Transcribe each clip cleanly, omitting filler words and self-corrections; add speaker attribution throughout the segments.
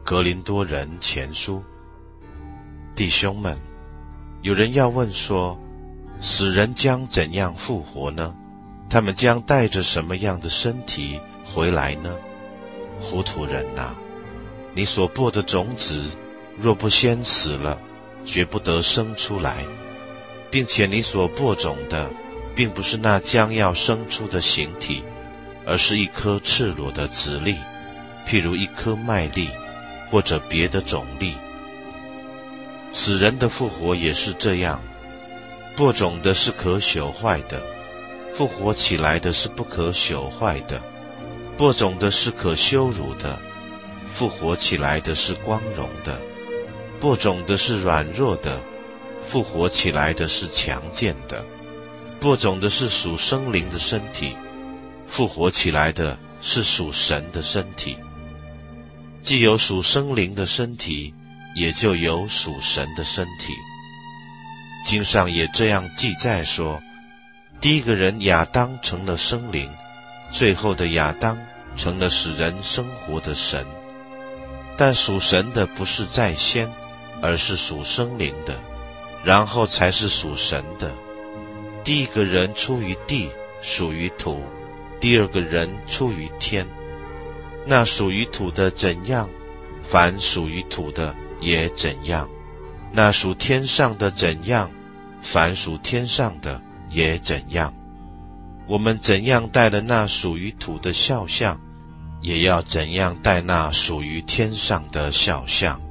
Speaker 1: 格林多人前书。弟兄们，有人要问说，死人将怎样复活呢？他们将带着什么样的身体回来呢？糊涂人啊，你所播的种子若不先死了，绝不得生出来，并且你所播种的并不是那将要生出的形体，而是一颗赤裸的籽粒，譬如一颗麦粒或者别的种粒。死人的复活也是这样，播种的是可朽坏的，复活起来的是不可朽坏的；播种的是可羞辱的，复活起来的是光荣的；播种的是软弱的，复活起来的是强健的；播种的是属生灵的身体，复活起来的是属神的身体。既有属生灵的身体，也就有属神的身体。经上也这样记载说，第一个人亚当成了生灵，最后的亚当成了使人生活的神。但属神的不是在先，而是属生灵的，然后才是属神的。第一个人出于地，属于土；第二个人出于天。那属于土的怎样，凡属于土的也怎样；那属天上的怎样，凡属天上的也怎样。我们怎样带了那属于土的肖像，也要怎样带那属于天上的肖像。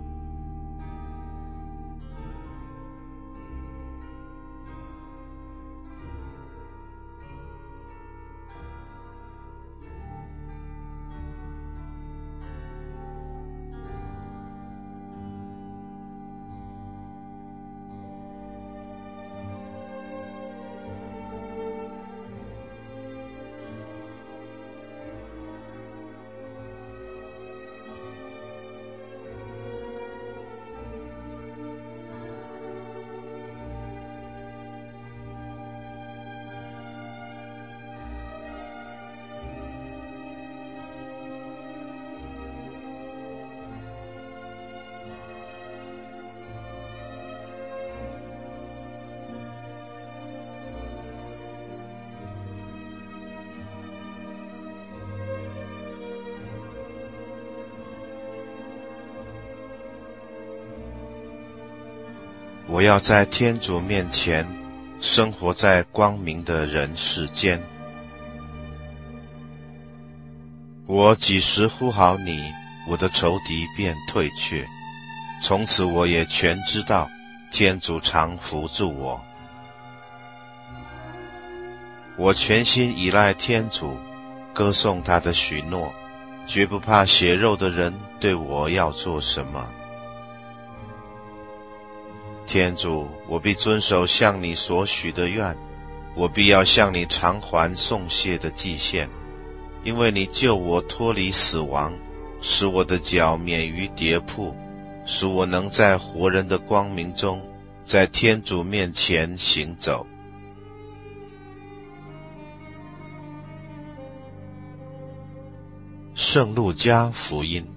Speaker 1: 我要在天主面前生活在光明的人世间。我几时呼号你，我的仇敌便退却。从此我也全知道，天主常扶助我。我全心依赖天主，歌颂他的许诺，绝不怕血肉的人对我要做什么。天主，我必遵守向你所许的愿，我必要向你偿还颂谢的祭献，因为你救我脱离死亡，使我的脚免于跌扑，使我能在活人的光明中，在天主面前行走。圣路加福音。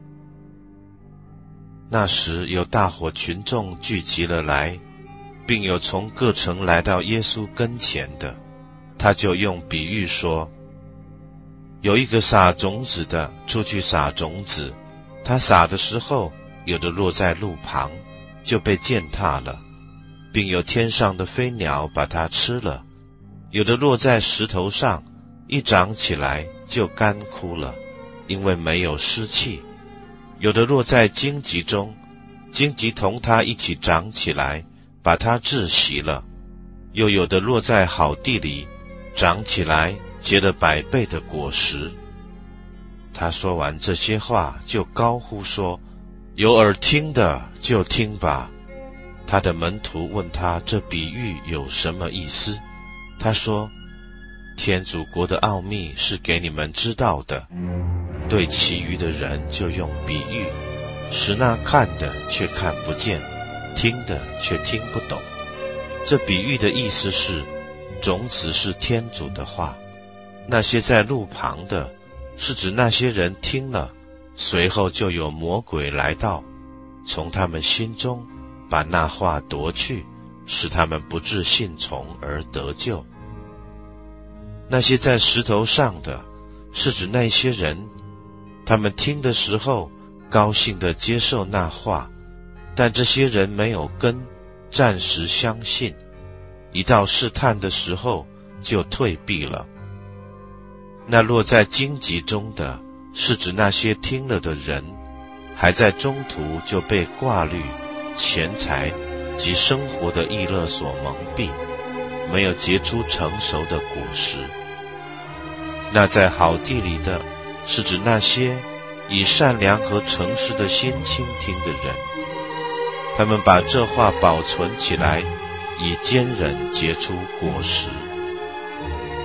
Speaker 1: 那时有大伙群众聚集了来，并有从各城来到耶稣跟前的，他就用比喻说，有一个撒种子的出去撒种子，他撒的时候，有的落在路旁，就被践踏了，并有天上的飞鸟把它吃了；有的落在石头上，一长起来就干枯了，因为没有湿气；有的落在荆棘中，荆棘同它一起长起来，把它窒息了；又有的落在好地里，长起来结了100倍的果实。他说完这些话，就高呼说，有耳听的就听吧。他的门徒问他这比喻有什么意思，他说，天主国的奥秘是给你们知道的，对其余的人就用比喻，使那看的却看不见，听的却听不懂。这比喻的意思是，种子是天主的话，那些在路旁的，是指那些人听了， 随后就有魔鬼来到，从他们心中把那话夺去，使他们不致信从而得救。那些在石头上的，是指那些人，他们听的时候高兴地接受那话，但这些人没有根，暂时相信，一到试探的时候就退避了。那落在荆棘中的，是指那些听了的人，还在中途就被挂虑、钱财及生活的意乐所蒙蔽，没有结出成熟的果实。那在好地里的，是指那些以善良和诚实的心倾听的人，他们把这话保存起来，以坚忍结出果实。